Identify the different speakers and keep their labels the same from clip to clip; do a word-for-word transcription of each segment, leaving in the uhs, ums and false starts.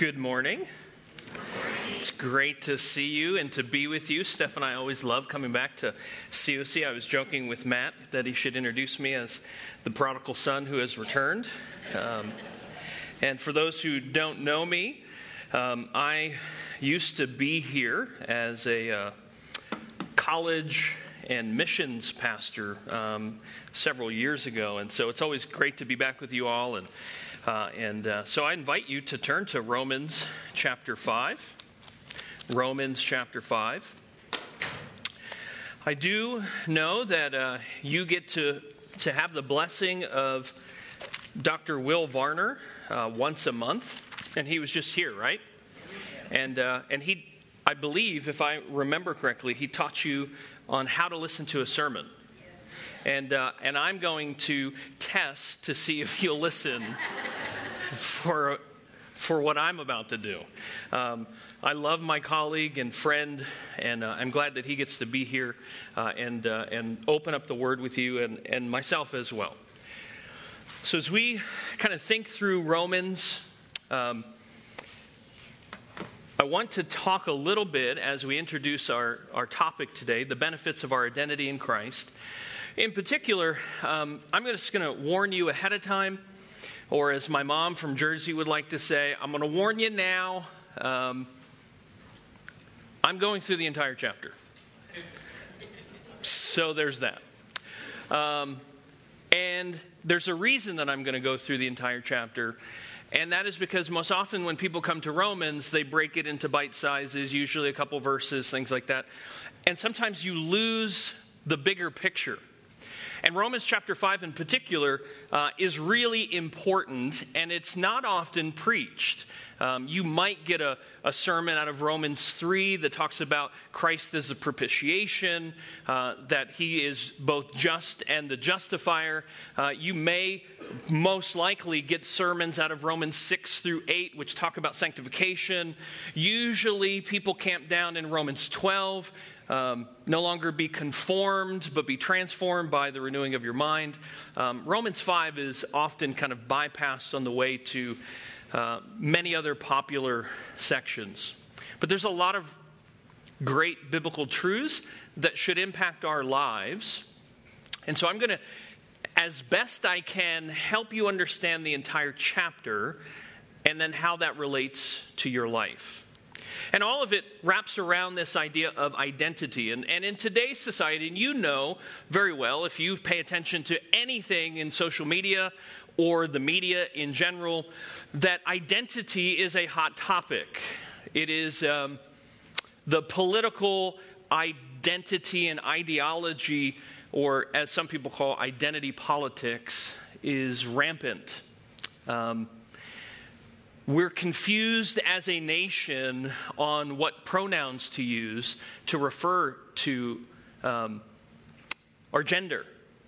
Speaker 1: Good morning. It's great to see you and to be with you. Steph and I always love coming back to C O C. I was joking with Matt that he should introduce me as the prodigal son who has returned. Um, and for those who don't know me, um, I used to be here as a uh, college and missions pastor um, several years ago. And so it's always great to be back with you all. And Uh, and uh, so I invite you to turn to Romans chapter five. Romans chapter five. I do know that uh, you get to, to have the blessing of Doctor Will Varner uh, once a month. And he was just here, right? And uh, and he, I believe, if I remember correctly, he taught you on how to listen to a sermon. And uh, and I'm going to test to see if you'll listen for for what I'm about to do. Um, I love my colleague and friend, and uh, I'm glad that he gets to be here uh, and uh, and open up the Word with you and, and myself as well. So as we kind of think through Romans, um, I want to talk a little bit as we introduce our, our topic today, the benefits of our identity in Christ. In particular, um, I'm just going to warn you ahead of time, or as my mom from Jersey would like to say, I'm going to warn you now. Um, I'm going through the entire chapter. So there's that. Um, and there's a reason that I'm going to go through the entire chapter, and that is because most often when people come to Romans, they break it into bite sizes, usually a couple verses, things like that. And sometimes you lose the bigger picture. And Romans chapter five in particular uh, is really important, and it's not often preached. Um, you might get a, a sermon out of Romans three that talks about Christ as a propitiation, uh, that he is both just and the justifier. Uh, you may most likely get sermons out of Romans six through eight, which talk about sanctification. Usually people camp down in Romans twelve. Um, no longer be conformed, but be transformed by the renewing of your mind. Um, Romans five is often kind of bypassed on the way to uh, many other popular sections. But there's a lot of great biblical truths that should impact our lives. And so I'm going to, as best I can, help you understand the entire chapter and then how that relates to your life. And all of it wraps around this idea of identity. And, and in today's society, and you know very well, if you pay attention to anything in social media or the media in general, that identity is a hot topic. It is um, the political identity and ideology, or as some people call identity politics, is rampant. Um We're confused as a nation on what pronouns to use to refer to um, our gender.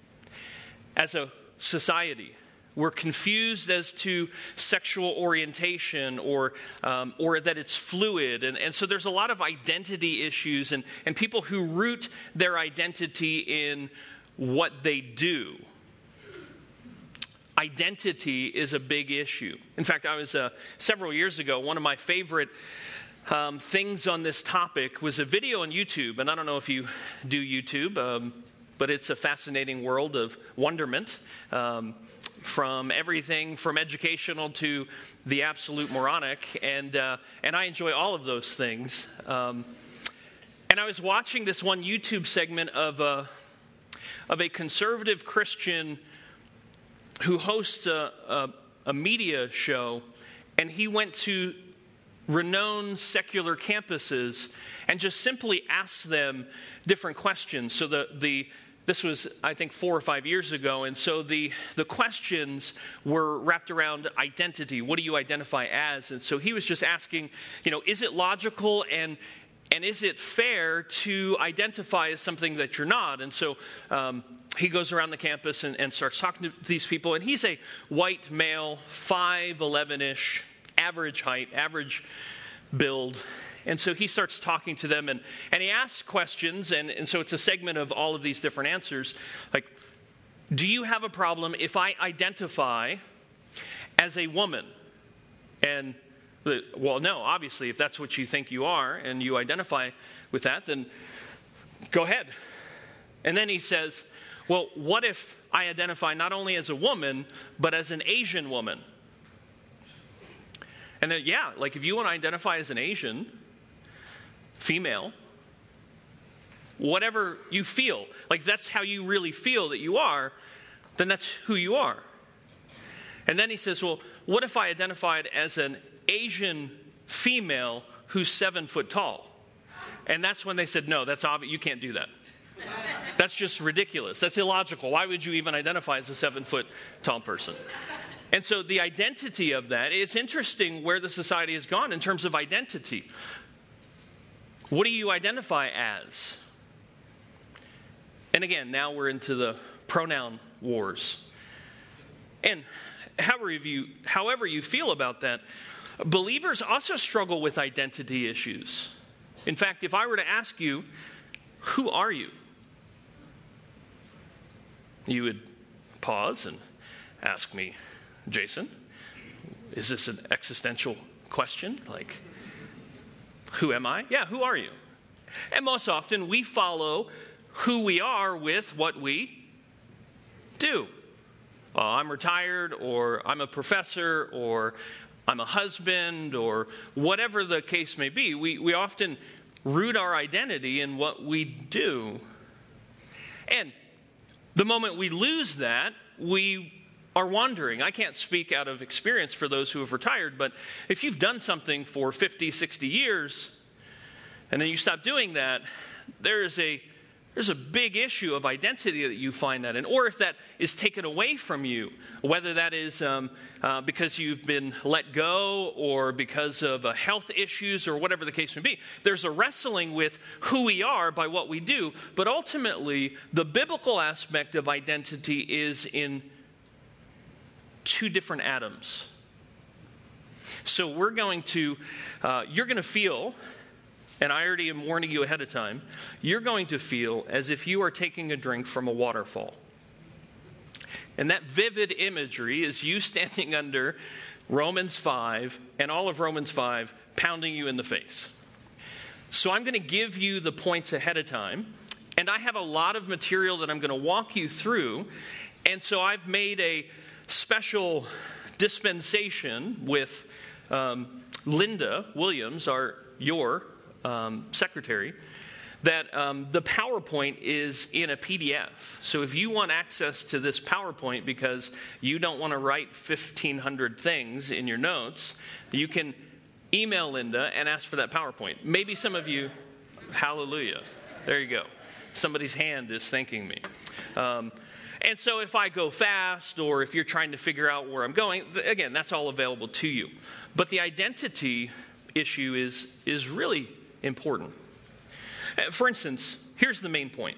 Speaker 1: As a society, we're confused as to sexual orientation or um, or that it's fluid. And, and so there's a lot of identity issues and, and people who root their identity in what they do. Identity is a big issue. In fact, I was uh, several years ago, one of my favorite um, things on this topic was a video on YouTube. And I don't know if you do YouTube, um, but it's a fascinating world of wonderment, um, from everything from educational to the absolute moronic. And uh, and I enjoy all of those things. Um, and I was watching this one YouTube segment of a, of a conservative Christian who hosts a, a, a media show, and he went to renowned secular campuses and just simply asked them different questions. So the the this was, I think, four or five years ago, and so the the questions were wrapped around identity. What do you identify as? And so he was just asking, you know, is it logical and And is it fair to identify as something that you're not? And so um, he goes around the campus and, and starts talking to these people. And he's a white male, five eleven-ish, average height, average build. And so he starts talking to them. And, and he asks questions. And, and so it's a segment of all of these different answers. Like, do you have a problem if I identify as a woman? And Well, no, obviously, if that's what you think you are and you identify with that, then go ahead. And then he says, well, what if I identify not only as a woman, but as an Asian woman? And then, yeah, like if you want to identify as an Asian female, whatever you feel, like that's how you really feel that you are, then that's who you are. And then he says, well, what if I identified as an Asian female who's seven foot tall? And that's when they said, no, that's obvious. You can't do that. That's just ridiculous. That's illogical. Why would you even identify as a seven foot tall person? And so the identity of that, it's interesting where the society has gone in terms of identity. What do you identify as? And again, now we're into the pronoun wars. And however you, however you feel about that, believers also struggle with identity issues. In fact, if I were to ask you, who are you? You would pause and ask me, Jason, is this an existential question? Like, who am I? Yeah, who are you? And most often we follow who we are with what we do. Uh, I'm retired, or I'm a professor, or I'm a husband, or whatever the case may be. We, we often root our identity in what we do. And the moment we lose that, we are wandering. I can't speak out of experience for those who have retired, but if you've done something for fifty, sixty years, and then you stop doing that, there is a There's a big issue of identity that you find that in. Or if that is taken away from you, whether that is um, uh, because you've been let go or because of uh, health issues or whatever the case may be. There's a wrestling with who we are by what we do. But ultimately, the biblical aspect of identity is in two different atoms. So we're going to, uh, you're going to feel... And I already am warning you ahead of time, you're going to feel as if you are taking a drink from a waterfall. And that vivid imagery is you standing under Romans five and all of Romans five pounding you in the face. So I'm going to give you the points ahead of time. And I have a lot of material that I'm going to walk you through. And so I've made a special dispensation with um, Linda Williams, our your Um, secretary, that um, the PowerPoint is in a P D F. So if you want access to this PowerPoint because you don't want to write fifteen hundred things in your notes, you can email Linda and ask for that PowerPoint. Maybe some of you, hallelujah, there you go. Somebody's hand is thanking me. Um, and so if I go fast or if you're trying to figure out where I'm going, th- again, that's all available to you. But the identity issue is is really important. For instance, here's the main point.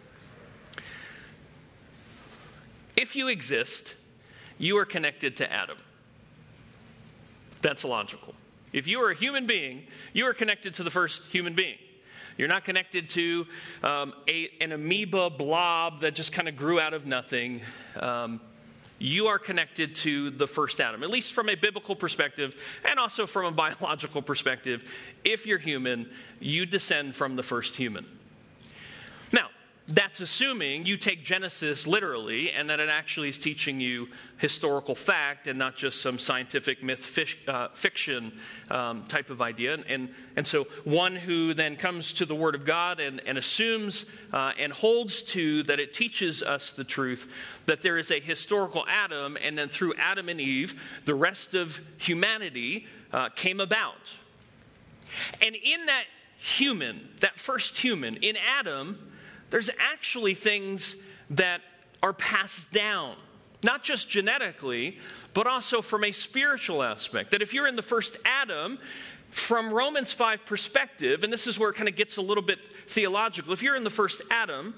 Speaker 1: If you exist, you are connected to Adam. That's logical. If you are a human being, you are connected to the first human being. You're not connected to um, a, an amoeba blob that just kind of grew out of nothing. Um, You are connected to the first Adam, at least from a biblical perspective and also from a biological perspective. If you're human, you descend from the first human. Now, that's assuming you take Genesis literally and that it actually is teaching you historical fact and not just some scientific myth fish, uh, fiction um, type of idea. And, and so one who then comes to the Word of God and, and assumes uh, and holds to that it teaches us the truth, that there is a historical Adam, and then through Adam and Eve, the rest of humanity uh, came about. And in that human, that first human, in Adam, there's actually things that are passed down, not just genetically, but also from a spiritual aspect. That if you're in the first Adam, from Romans five perspective, and this is where it kind of gets a little bit theological, if you're in the first Adam,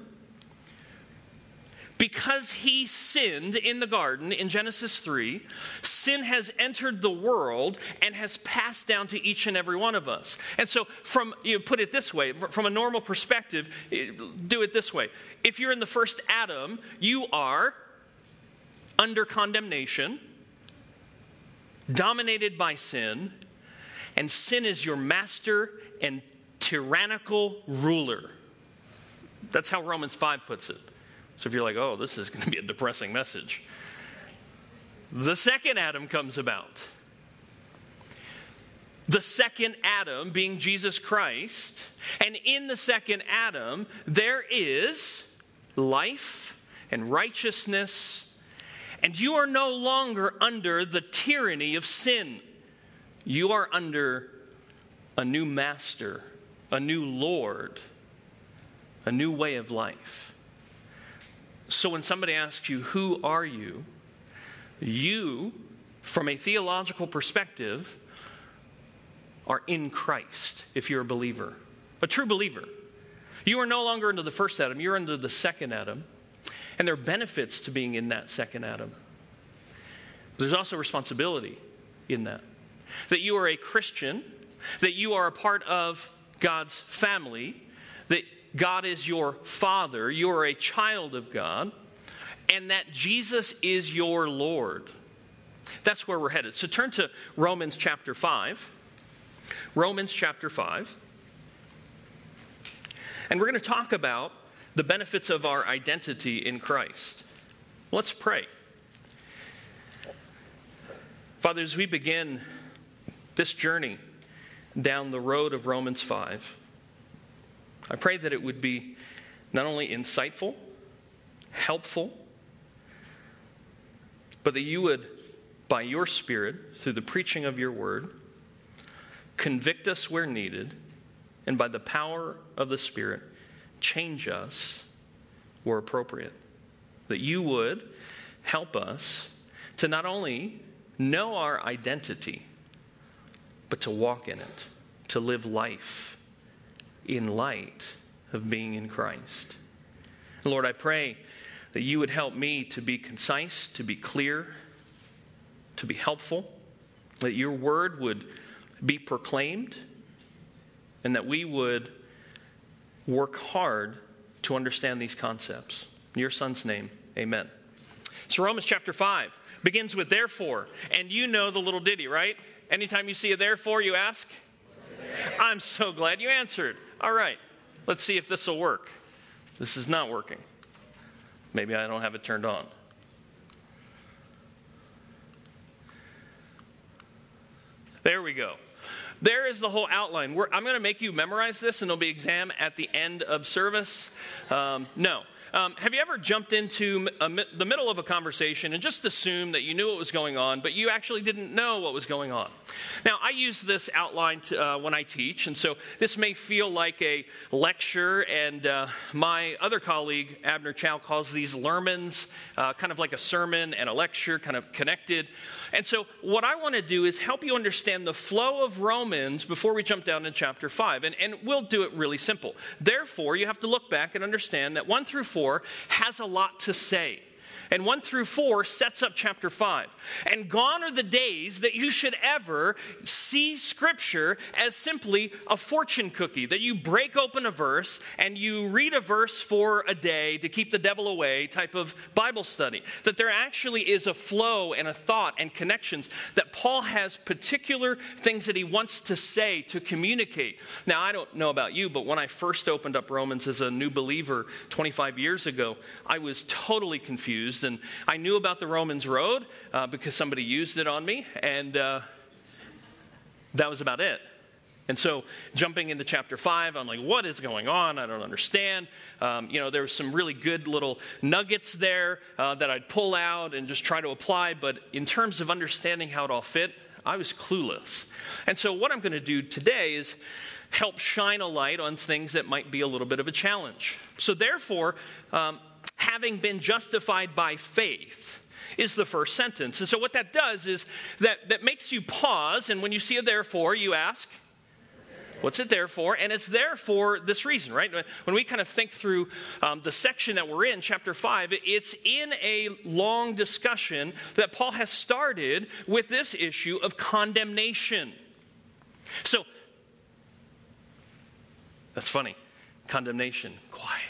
Speaker 1: because he sinned in the garden in Genesis three, sin has entered the world and has passed down to each and every one of us. And so from, you know, put it this way, from a normal perspective, do it this way. If you're in the first Adam, you are under condemnation, dominated by sin, and sin is your master and tyrannical ruler. That's how Romans five puts it. So if you're like, oh, this is going to be a depressing message. The second Adam comes about. The second Adam being Jesus Christ. And in the second Adam, there is life and righteousness. And you are no longer under the tyranny of sin. You are under a new master, a new Lord, a new way of life. So when somebody asks you, who are you? You, from a theological perspective, are in Christ if you're a believer, a true believer. You are no longer under the first Adam, you're under the second Adam. And there are benefits to being in that second Adam. There's also responsibility in that. That you are a Christian, that you are a part of God's family, that God is your Father, you are a child of God, and that Jesus is your Lord. That's where we're headed. So turn to Romans chapter five. Romans chapter five. And we're going to talk about the benefits of our identity in Christ. Let's pray. Father, as we begin this journey down the road of Romans five, I pray that it would be not only insightful, helpful, but that you would, by your Spirit, through the preaching of your word, convict us where needed, and by the power of the Spirit, change us where appropriate. That you would help us to not only know our identity, but to walk in it, to live life in light of being in Christ. And Lord, I pray that you would help me to be concise, to be clear, to be helpful, that your word would be proclaimed, and that we would work hard to understand these concepts. In your Son's name, amen. So Romans chapter five begins with therefore, and you know the little ditty, right? Anytime you see a therefore, you ask? I'm so glad you answered. All right, let's see if this will work. This is not working. Maybe I don't have it turned on. There we go. There is the whole outline. We're, I'm going to make you memorize this, and there'll be exam at the end of service. Um, no. Um, have you ever jumped into a, the middle of a conversation and just assumed that you knew what was going on, but you actually didn't know what was going on? Now, I use this outline to, uh, when I teach, and so this may feel like a lecture, and uh, my other colleague, Abner Chow, calls these lermons, uh, kind of like a sermon and a lecture, kind of connected. And so what I want to do is help you understand the flow of Romans before we jump down to chapter five, and, and we'll do it really simple. Therefore, you have to look back and understand that one through four has a lot to say. And one through four sets up chapter five. And gone are the days that you should ever see Scripture as simply a fortune cookie, that you break open a verse and you read a verse for a day to keep the devil away type of Bible study. That there actually is a flow and a thought and connections, that Paul has particular things that he wants to say, to communicate. Now, I don't know about you, but when I first opened up Romans as a new believer twenty-five years ago, I was totally confused. And I knew about the Romans Road uh, because somebody used it on me, and uh, that was about it. And so jumping into chapter five, I'm like, what is going on? I don't understand. Um, you know, there were some really good little nuggets there uh, that I'd pull out and just try to apply. But in terms of understanding how it all fit, I was clueless. And so what I'm going to do today is help shine a light on things that might be a little bit of a challenge. So therefore, um, having been justified by faith is the first sentence. And so what that does is that, that makes you pause, and when you see a therefore, you ask, what's it there for? And it's there for this reason, right? When we kind of think through um, the section that we're in, chapter five, it's in a long discussion that Paul has started with this issue of condemnation. So, that's funny. Condemnation. Quiet.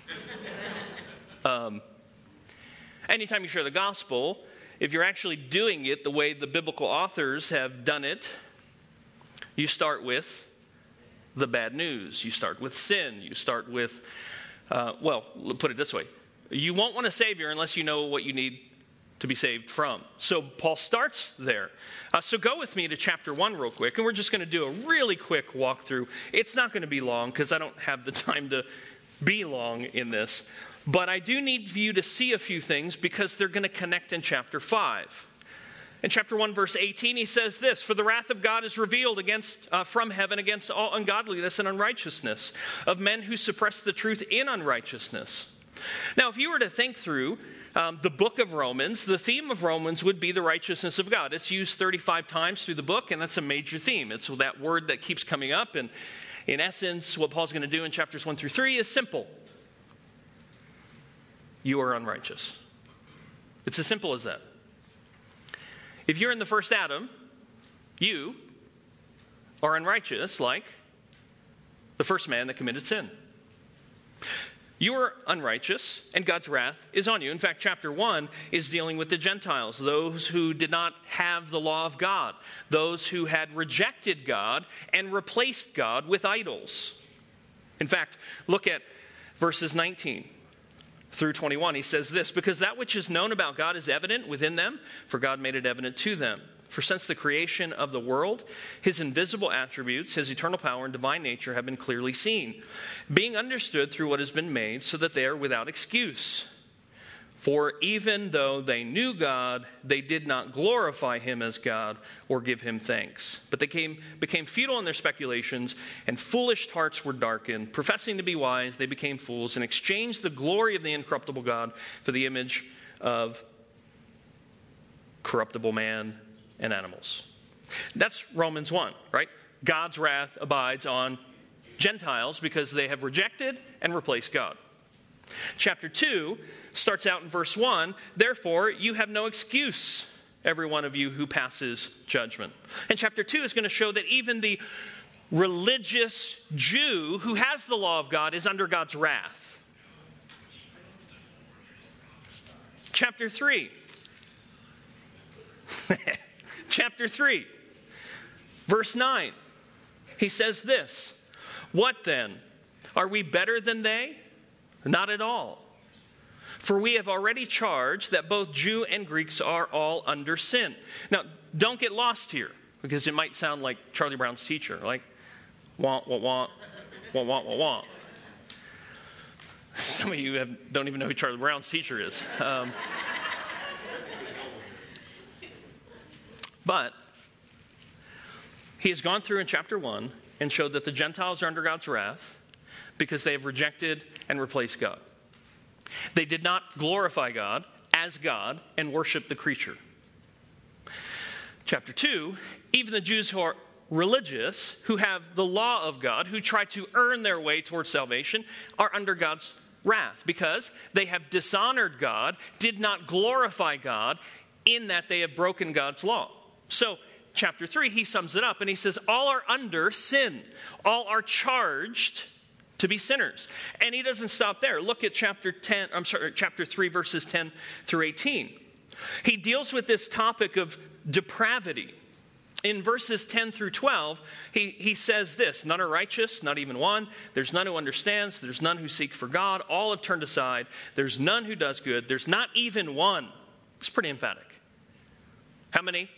Speaker 1: Um, anytime you share the gospel, if you're actually doing it the way the biblical authors have done it, You start with the bad news. You start with sin. You start with, uh, well, put it this way. You won't want a Savior unless you know what you need to be saved from. So Paul starts there. Uh, so go with me to chapter one real quick, and we're just going to do a really quick walkthrough. It's not going to be long because I don't have the time to be long in this. But I do need you to see a few things because they're going to connect in chapter five. In chapter one, verse eighteen, he says this, "For the wrath of God is revealed against uh, from heaven against all ungodliness and unrighteousness of men who suppress the truth in unrighteousness." Now, if you were to think through um, the book of Romans, the theme of Romans would be the righteousness of God. It's used thirty-five times through the book, and that's a major theme. It's that word that keeps coming up, and in essence, what Paul's going to do in chapters one through three is simple. You are unrighteous. It's as simple as that. If you're in the first Adam, you are unrighteous like the first man that committed sin. You are unrighteous, and God's wrath is on you. In fact, chapter one is dealing with the Gentiles, those who did not have the law of God, those who had rejected God and replaced God with idols. In fact, look at verses nineteen through twenty-one. He says this, "Because that which is known about God is evident within them, for God made it evident to them. For since the creation of the world, his invisible attributes, his eternal power and divine nature have been clearly seen, being understood through what has been made, so that they are without excuse. For even though they knew God, they did not glorify him as God or give him thanks. But they came, became futile in their speculations, and foolish hearts were darkened. Professing to be wise, they became fools and exchanged the glory of the incorruptible God for the image of corruptible man and animals." That's Romans one, right? God's wrath abides on Gentiles because they have rejected and replaced God. Chapter two starts out in verse one, "Therefore you have no excuse, every one of you who passes judgment." And chapter two is going to show that even the religious Jew who has the law of God is under God's wrath. Chapter three. Chapter three, verse nine. He says this, "What then? Are we better than they? Not at all. For we have already charged that both Jew and Greeks are all under sin." Now, don't get lost here, because it might sound like Charlie Brown's teacher, like, wah, wah, wah, wah, wah, wah, wah. Some of you have, don't even know who Charlie Brown's teacher is. Um, but he has gone through in chapter one and showed that the Gentiles are under God's wrath because they have rejected and replaced God. They did not glorify God as God and worship the creature. Chapter two, even the Jews who are religious, who have the law of God, who try to earn their way towards salvation, are under God's wrath because they have dishonored God, did not glorify God, in that they have broken God's law. So, chapter three, he sums it up and he says, all are under sin. All are charged to be sinners. And he doesn't stop there. Look at chapter ten, I'm sorry, chapter three, verses ten through eighteen. He deals with this topic of depravity. In verses ten through twelve, he, he says this, "None are righteous, not even one. There's none who understands. There's none who seek for God. All have turned aside. There's none who does good. There's not even one." It's pretty emphatic. How many?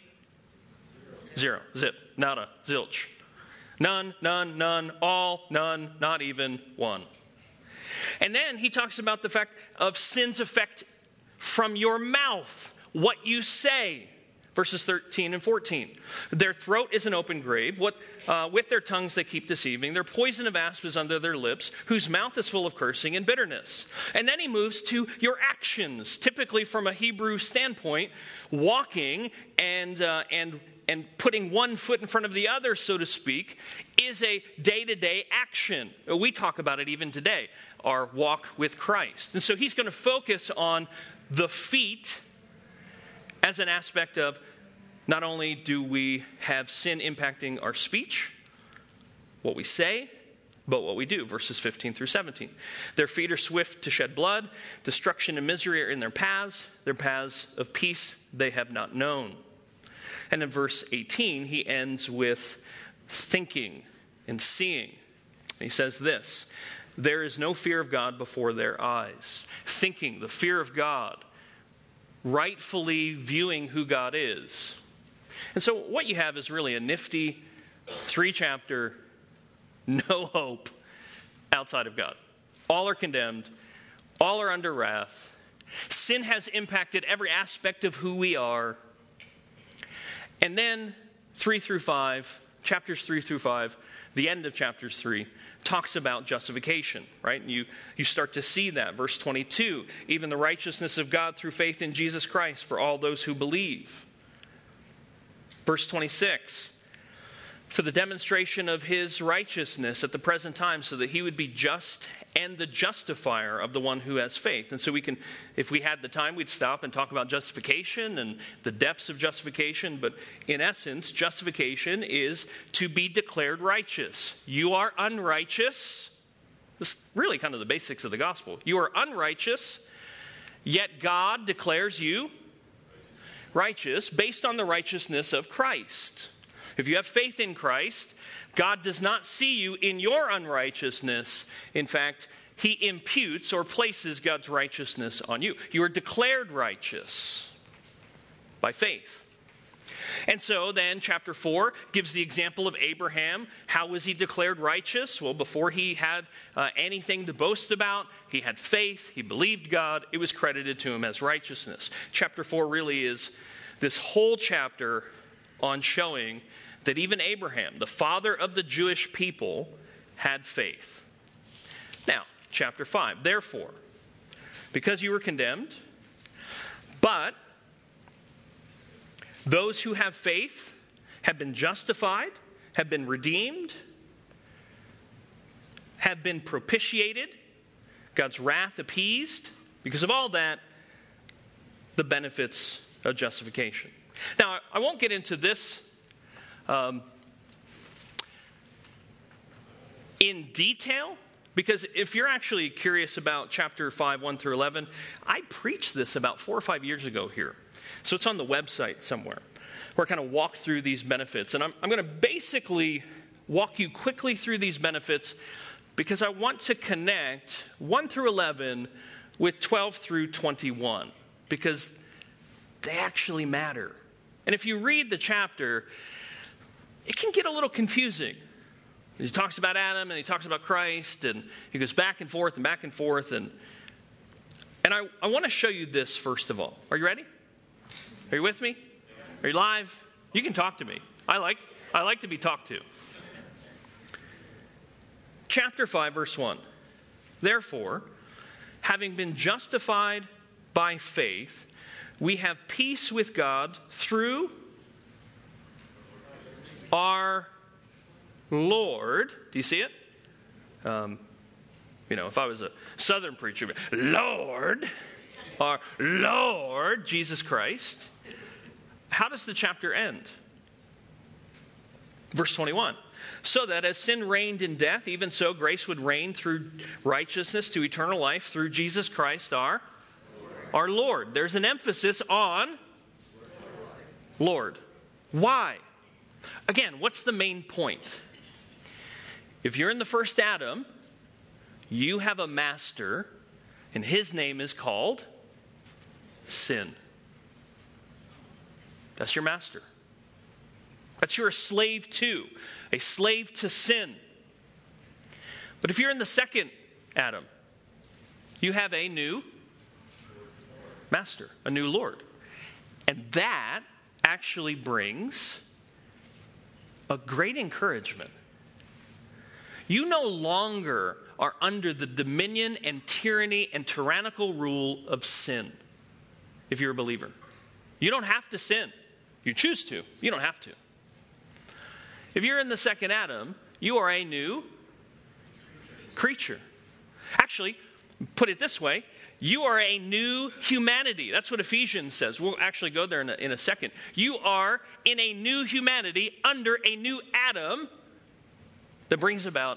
Speaker 1: Zero. Zip. Nada. Zilch. None, none, none, all, none, not even one. And then he talks about the fact of sin's effect from your mouth, what you say. Verses thirteen and fourteen. "Their throat is an open grave. What, uh, with their tongues they keep deceiving. Their poison of asp is under their lips, whose mouth is full of cursing and bitterness." And then he moves to your actions, typically from a Hebrew standpoint, walking and uh, and and putting one foot in front of the other, so to speak, is a day-to-day action. We talk about it even today, our walk with Christ. And so he's going to focus on the feet as an aspect of not only do we have sin impacting our speech, what we say, but what we do. Verses fifteen through seventeen. "Their feet are swift to shed blood. Destruction and misery are in their paths. Their paths of peace they have not known." And in verse eighteen, he ends with thinking and seeing. And he says this, there is no fear of God before their eyes. Thinking, the fear of God, rightfully viewing who God is. And so what you have is really a nifty three-chapter, no hope outside of God. All are condemned. All are under wrath. Sin has impacted every aspect of who we are. And then three through five, chapters three through five, the end of chapters three, talks about justification, right? And you, you start to see that. Verse twenty-two, even the righteousness of God through faith in Jesus Christ for all those who believe. Verse twenty-six, for the demonstration of his righteousness at the present time, so that he would be just and the justifier of the one who has faith. And so we can, if we had the time, we'd stop and talk about justification and the depths of justification. But in essence, justification is to be declared righteous. You are unrighteous. This is really kind of the basics of the gospel. You are unrighteous, yet God declares you righteous based on the righteousness of Christ. If you have faith in Christ, God does not see you in your unrighteousness. In fact, he imputes or places God's righteousness on you. You are declared righteous by faith. And so then chapter four gives the example of Abraham. How was he declared righteous? Well, before he had uh, anything to boast about, he had faith, he believed God, it was credited to him as righteousness. Chapter four really is this whole chapter on showing that even Abraham, the father of the Jewish people, had faith. Now, chapter five, therefore, because you were condemned, but those who have faith have been justified, have been redeemed, have been propitiated, God's wrath appeased. Because of all that, the benefits of justification. Now, I won't get into this um, in detail, because if you're actually curious about chapter five, one through eleven, I preached this about four or five years ago here. So it's on the website somewhere, where I kind of walk through these benefits. And I'm, I'm going to basically walk you quickly through these benefits because I want to connect one through eleven with twelve through twenty-one, because they actually matter. And if you read the chapter, it can get a little confusing. He talks about Adam and he talks about Christ, and he goes back and forth and back and forth. And, and I, I want to show you this first of all. Are you ready? Are you with me? Are you live? You can talk to me. I like, I like to be talked to. Chapter five, verse one. Therefore, having been justified by faith, we have peace with God through our Lord. Do you see it? Um, you know, if I was a Southern preacher, Lord, our Lord Jesus Christ. How does the chapter end? Verse twenty-one. So that as sin reigned in death, even so grace would reign through righteousness to eternal life through Jesus Christ our Lord. Our Lord. There's an emphasis on Lord. Why? Again, what's the main point? If you're in the first Adam, you have a master, and his name is called sin. That's your master. That's you're a slave to, a slave to sin. But if you're in the second Adam, you have a new master, a new Lord. And that actually brings a great encouragement. You no longer are under the dominion and tyranny and tyrannical rule of sin if you're a believer. You don't have to sin. You choose to. You don't have to. If you're in the second Adam, you are a new creature. Actually, put it this way, you are a new humanity. That's what Ephesians says. We'll actually go there in a, in a second. You are in a new humanity under a new Adam that brings about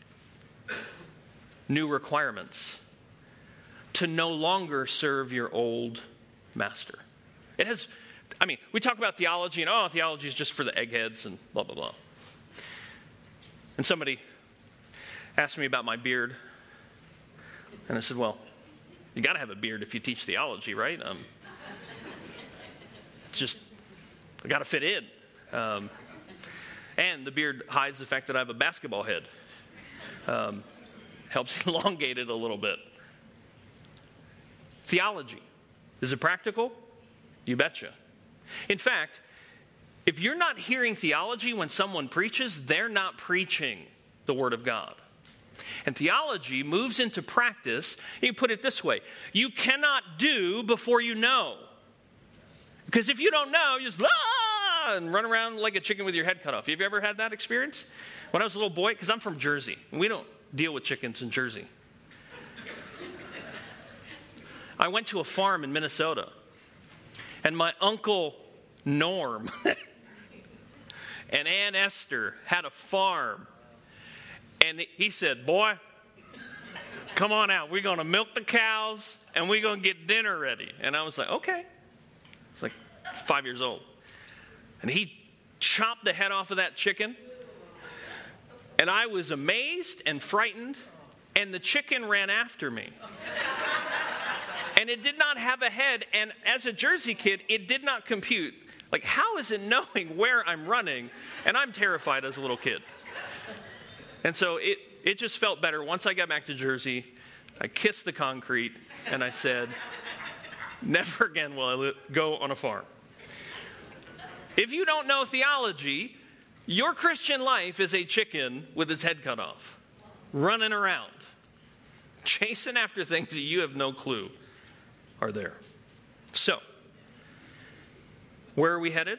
Speaker 1: new requirements to no longer serve your old master. It has, I mean, we talk about theology and, oh, theology is just for the eggheads and blah, blah, blah. And somebody asked me about my beard. And I said, well, you got to have a beard if you teach theology, right? Um, it's just, I got to fit in. Um, and the beard hides the fact that I have a basketball head. Um, helps elongate it a little bit. Theology. Is it practical? You betcha. In fact, if you're not hearing theology when someone preaches, they're not preaching the Word of God. And theology moves into practice. You can put it this way. You cannot do before you know. Because if you don't know, you just ah, and run around like a chicken with your head cut off. Have you ever had that experience? When I was a little boy, because I'm from Jersey. And we don't deal with chickens in Jersey. I went to a farm in Minnesota. And my uncle Norm and Aunt Esther had a farm. And he said, boy, come on out. We're going to milk the cows and we're going to get dinner ready. And I was like, okay. I was like five years old. And he chopped the head off of that chicken. And I was amazed and frightened. And the chicken ran after me. And it did not have a head. And as a Jersey kid, it did not compute. Like, how is it knowing where I'm running? And I'm terrified as a little kid. And so it, it just felt better. Once I got back to Jersey, I kissed the concrete, and I said, never again will I go on a farm. If you don't know theology, your Christian life is a chicken with its head cut off, running around, chasing after things that you have no clue are there. So, where are we headed?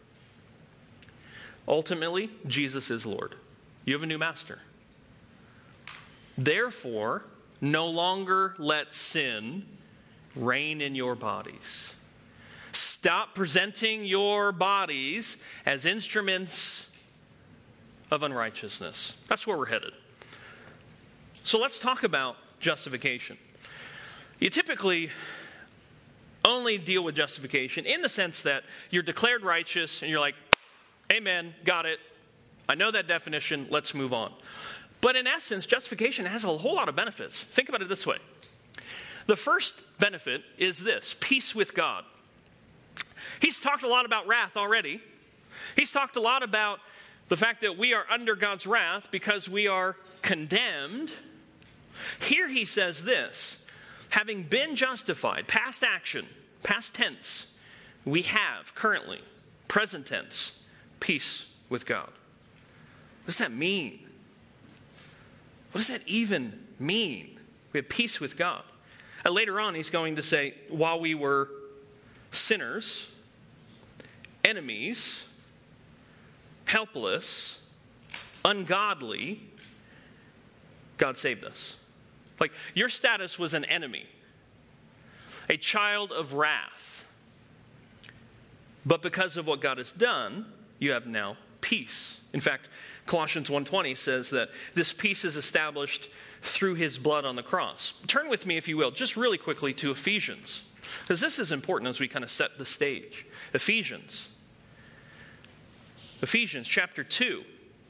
Speaker 1: Ultimately, Jesus is Lord. You have a new master. Therefore, no longer let sin reign in your bodies. Stop presenting your bodies as instruments of unrighteousness. That's where we're headed. So let's talk about justification. You typically only deal with justification in the sense that you're declared righteous and you're like, amen, got it. I know that definition, let's move on. But in essence, justification has a whole lot of benefits. Think about it this way. The first benefit is this, peace with God. He's talked a lot about wrath already. He's talked a lot about the fact that we are under God's wrath because we are condemned. Here he says this, having been justified, past action, past tense, we have currently, present tense, peace with God. What does that mean? What does that even mean? We have peace with God. And later on, he's going to say, while we were sinners, enemies, helpless, ungodly, God saved us. Like, your status was an enemy, a child of wrath. But because of what God has done, you have now peace. In fact, Colossians one twenty says that this peace is established through his blood on the cross. Turn with me, if you will, just really quickly to Ephesians, because this is important as we kind of set the stage. Ephesians. Ephesians chapter two.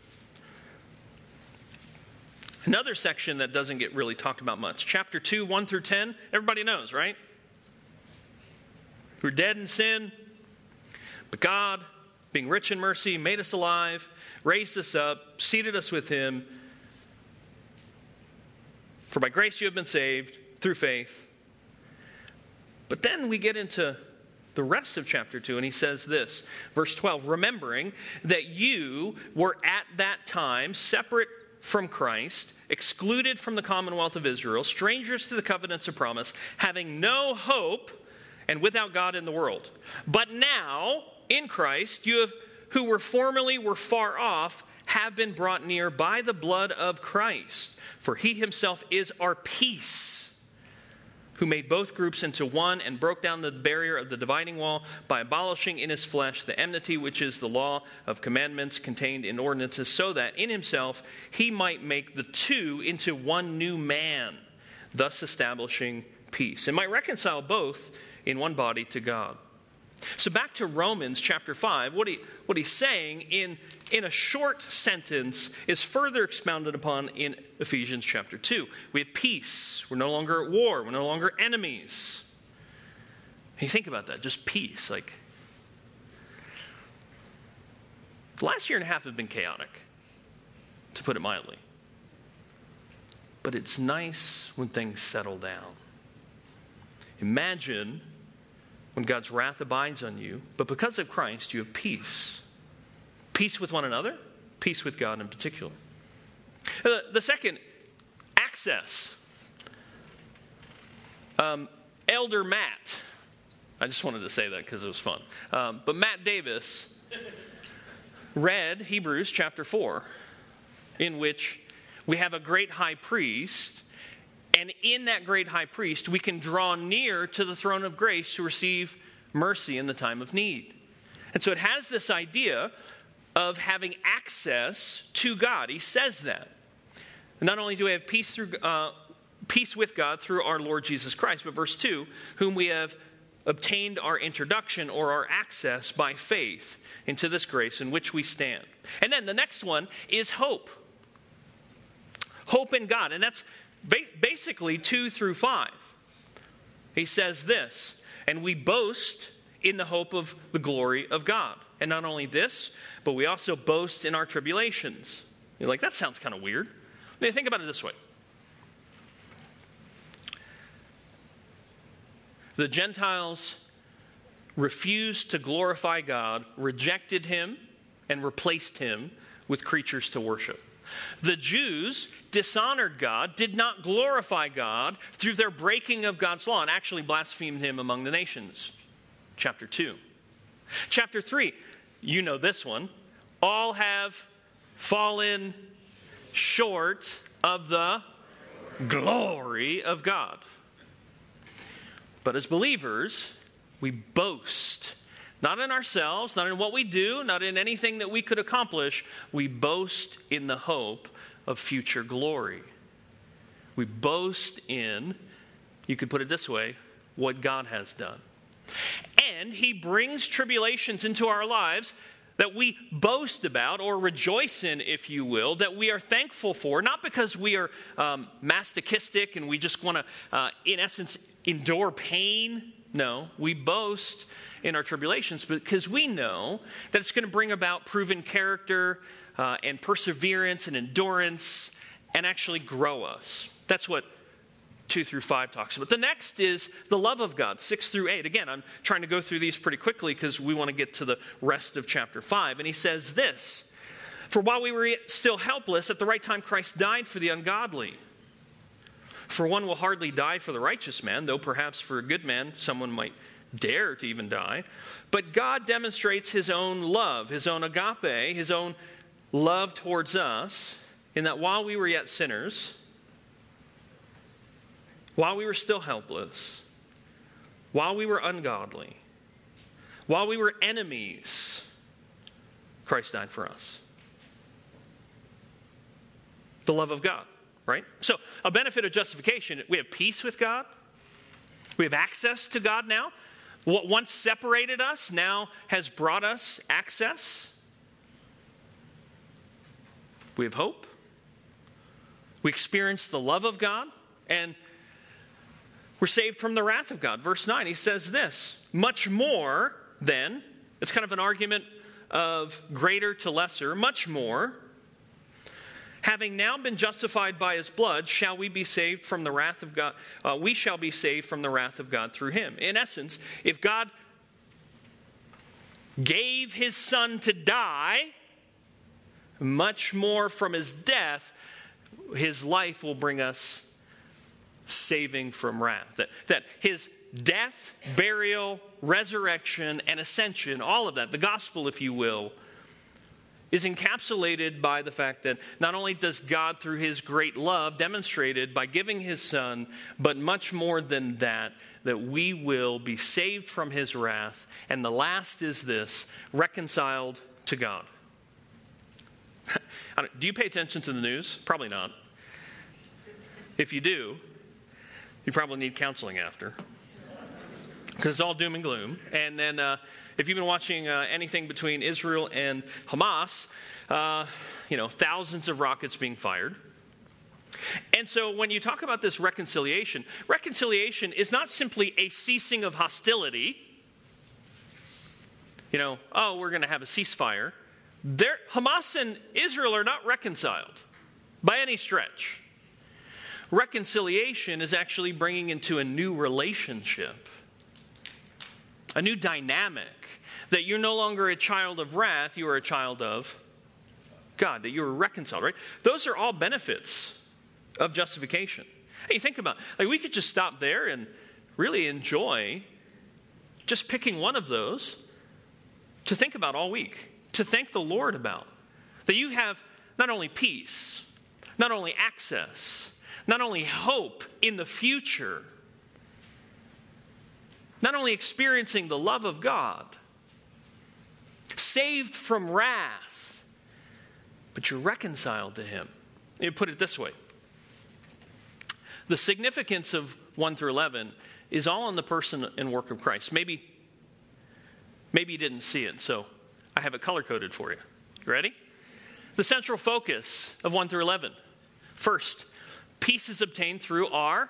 Speaker 1: Another section that doesn't get really talked about much. Chapter two, one through ten. Everybody knows, right? We're dead in sin, but God, being rich in mercy, made us alive, raised us up, seated us with him. For by grace you have been saved through faith. But then we get into the rest of chapter two, and he says this, verse twelve, remembering that you were at that time separate from Christ, excluded from the commonwealth of Israel, strangers to the covenants of promise, having no hope and without God in the world. But now, in Christ, you have, who were formerly were far off, have been brought near by the blood of Christ. For he himself is our peace, who made both groups into one and broke down the barrier of the dividing wall by abolishing in his flesh the enmity, which is the law of commandments contained in ordinances, so that in himself he might make the two into one new man, thus establishing peace, and might reconcile both in one body to God. So back to Romans chapter five, what, he, what he's saying in, in a short sentence is further expounded upon in Ephesians chapter two. We have peace. We're no longer at war. We're no longer enemies. And you think about that, just peace. Like, the last year and a half have been chaotic, to put it mildly. But it's nice when things settle down. Imagine when God's wrath abides on you, but because of Christ, you have peace. Peace with one another, peace with God in particular. Uh, the second, access. Um, Elder Matt, I just wanted to say that because it was fun. Um, but Matt Davis read Hebrews chapter four, in which we have a great high priest, and in that great high priest, we can draw near to the throne of grace to receive mercy in the time of need. And so it has this idea of having access to God. He says that. And not only do we have peace through uh, peace with God through our Lord Jesus Christ, but verse two, whom we have obtained our introduction or our access by faith into this grace in which we stand. And then the next one is hope. Hope in God. And that's basically two through five. He says this, and we boast in the hope of the glory of God. And not only this, but we also boast in our tribulations. You're like, that sounds kind of weird. I mean, think about it this way. The Gentiles refused to glorify God, rejected him, and replaced him with creatures to worship. The Jews dishonored God, did not glorify God through their breaking of God's law, and actually blasphemed him among the nations. Chapter two. Chapter three, you know this one. All have fallen short of the glory of God. But as believers, we boast. Not in ourselves, not in what we do, not in anything that we could accomplish. We boast in the hope of future glory. We boast in, you could put it this way, what God has done. And he brings tribulations into our lives that we boast about or rejoice in, if you will, that we are thankful for, not because we are um, masochistic and we just want to, uh, in essence, endure pain. No, we boast in our tribulations because we know that it's going to bring about proven character uh, and perseverance and endurance and actually grow us. That's what two through five talks about. The next is the love of God, six through eight. Again, I'm trying to go through these pretty quickly because we want to get to the rest of chapter five. And he says this, for while we were still helpless, at the right time Christ died for the ungodly. For one will hardly die for the righteous man, though perhaps for a good man someone might dare to even die. But God demonstrates his own love, his own agape, his own love towards us, in that while we were yet sinners, while we were still helpless, while we were ungodly, while we were enemies, Christ died for us. The love of God, right? So, a benefit of justification, we have peace with God. We have access to God now. What once separated us now has brought us access. We have hope. We experience the love of God. And we're saved from the wrath of God. Verse nine, he says this, much more then, it's kind of an argument of greater to lesser, much more, having now been justified by his blood, shall we be saved from the wrath of God? Uh, we shall be saved from the wrath of God through him. In essence, if God gave his son to die, much more from his death, his life will bring us saving from wrath. That, that his death, burial, resurrection, and ascension, all of that, the gospel, if you will, is encapsulated by the fact that not only does God, through his great love, demonstrated by giving his son, but much more than that, that we will be saved from his wrath. And the last is this, reconciled to God. Do you pay attention to the news? Probably not. If you do, you probably need counseling after. because it's all doom and gloom. And then uh, if you've been watching uh, anything between Israel and Hamas, uh, you know, thousands of rockets being fired. And so when you talk about this reconciliation, reconciliation is not simply a ceasing of hostility. You know, oh, we're going to have a ceasefire. They're, Hamas and Israel are not reconciled by any stretch. Reconciliation is actually bringing into a new relationship, a new dynamic, that you're no longer a child of wrath, you are a child of God, that you are reconciled, right? Those are all benefits of justification. Hey, think about, like, we could just stop there and really enjoy just picking one of those to think about all week, to thank the Lord about. That you have not only peace, not only access, not only hope in the future, not only experiencing the love of God, saved from wrath, but you're reconciled to Him. Let me put it this way. The significance of one through eleven is all in the person and work of Christ. Maybe, maybe you didn't see it, so I have it color-coded for you. Ready? The central focus of one through eleven. First, peace is obtained through our,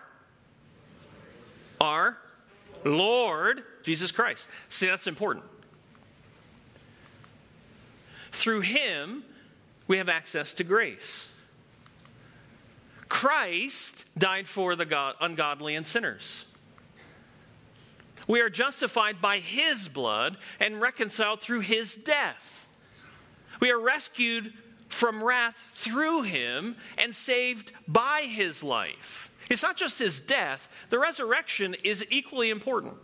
Speaker 1: our Lord Jesus Christ. See, that's important. Through Him, we have access to grace. Christ died for the God, ungodly and sinners. We are justified by His blood and reconciled through His death. We are rescued from wrath through Him and saved by His life. It's not just His death. The resurrection is equally important.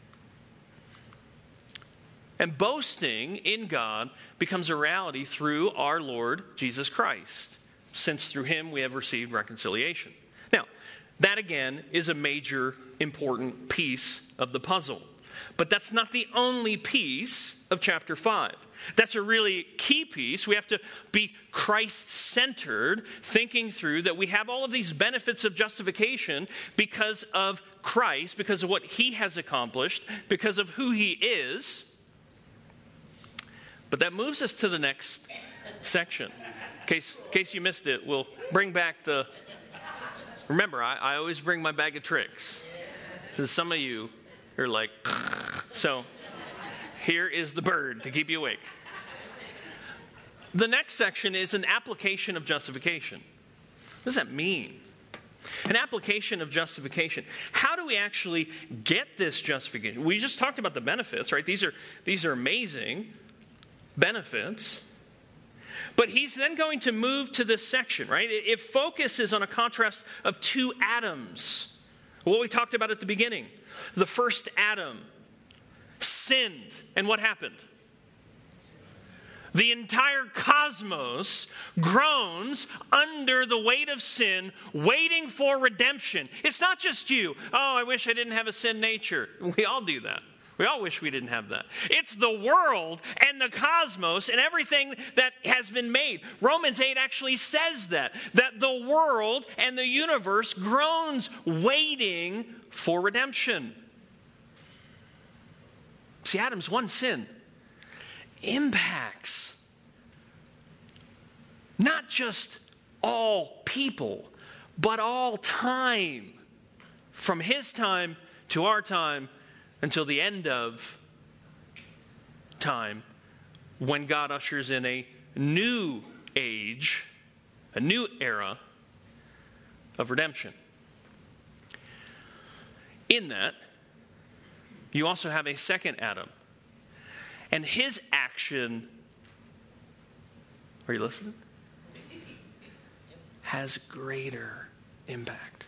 Speaker 1: And boasting in God becomes a reality through our Lord Jesus Christ, since through Him we have received reconciliation. Now, that again is a major, important piece of the puzzle. But that's not the only piece of chapter five. That's a really key piece. We have to be Christ-centered, thinking through that we have all of these benefits of justification because of Christ, because of what He has accomplished, because of who He is. But that moves us to the next section. In case, in case you missed it, we'll bring back the... Remember, I, I always bring my bag of tricks. Because some of you are like... So, here is the bird to keep you awake. The next section is an application of justification. What does that mean? An application of justification. How do we actually get this justification? We just talked about the benefits, right? These are, these are amazing benefits. But he's then going to move to this section, right? It focuses on a contrast of two Adams. What we talked about at the beginning. The first Adam sinned, and what happened? The entire cosmos groans under the weight of sin, waiting for redemption. It's not just you. Oh, I wish I didn't have a sin nature. We all do that. We all wish we didn't have that. It's the world and the cosmos and everything that has been made. Romans eight actually says that, that the world and the universe groans waiting for redemption. See, Adam's one sin impacts not just all people, but all time, from his time to our time, until the end of time, when God ushers in a new age, a new era of redemption. In that, you also have a second Adam. And his action, are you listening? Has greater impact.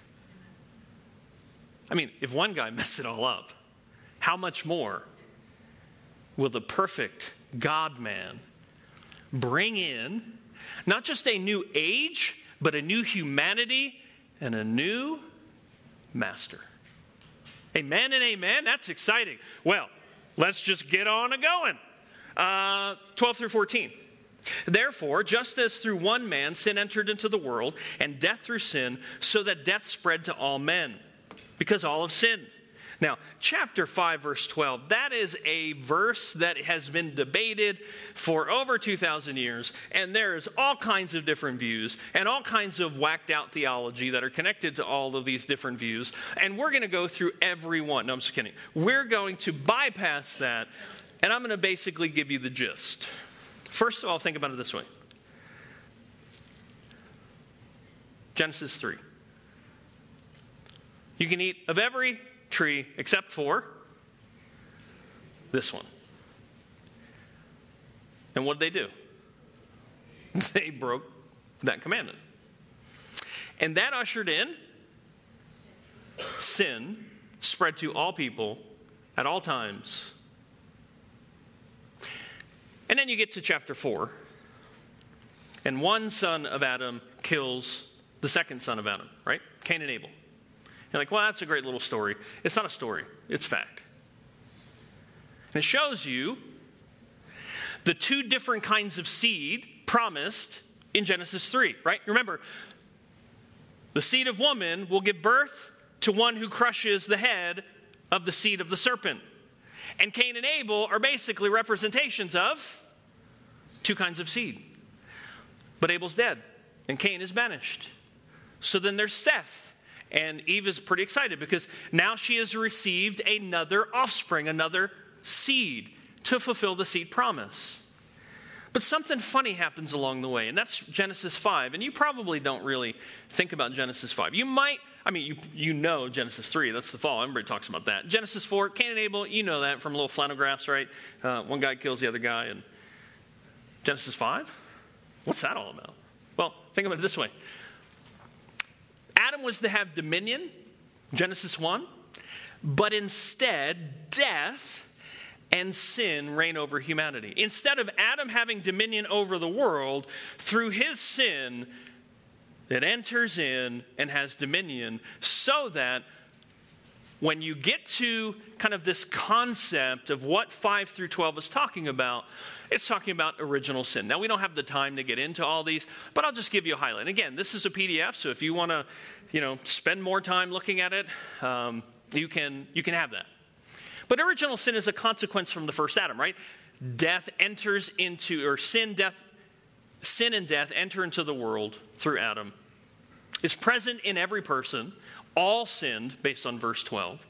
Speaker 1: I mean, if one guy messed it all up, how much more will the perfect God-man bring in not just a new age, but a new humanity and a new master? Amen and amen. That's exciting. Well, let's just get on and going. Uh, twelve through fourteen. Therefore, just as through one man sin entered into the world, and death through sin, so that death spread to all men, because all have sinned. Now, chapter five, verse twelve, that is a verse that has been debated for over two thousand years, and there's all kinds of different views and all kinds of whacked out theology that are connected to all of these different views, and we're going to go through every one. No, I'm just kidding. We're going to bypass that, and I'm going to basically give you the gist. First of all, think about it this way. Genesis three. You can eat of every tree except for this one. And what did they do? They broke that commandment. And that ushered in sin spread to all people at all times. And then you get to chapter four, and one son of Adam kills the second son of Adam, right? Cain and Abel. You're like, well, that's a great little story. It's not a story. It's fact. And it shows you the two different kinds of seed promised in Genesis three, right? Remember, the seed of woman will give birth to one who crushes the head of the seed of the serpent. And Cain and Abel are basically representations of two kinds of seed. But Abel's dead, and Cain is banished. So then there's Seth. And Eve is pretty excited because now she has received another offspring, another seed to fulfill the seed promise. But something funny happens along the way, and that's Genesis five. And you probably don't really think about Genesis five. You might, I mean, you you know Genesis three, that's the fall. Everybody talks about that. Genesis four, Cain and Abel, you know that from little flannel graphs, right? Uh, one guy kills the other guy. And Genesis five? What's that all about? Well, think about it this way. Adam was to have dominion, Genesis one, but instead death and sin reign over humanity. Instead of Adam having dominion over the world, through his sin, it enters in and has dominion, so that when you get to kind of this concept of what five through twelve is talking about, it's talking about original sin. Now, we don't have the time to get into all these, but I'll just give you a highlight. Again, this is a P D F, so if you want to, you know, spend more time looking at it, um, you can you can have that. But original sin is a consequence from the first Adam, right? Death enters into, or sin, death, sin and death enter into the world through Adam. It's present in every person. All sinned, based on verse twelve.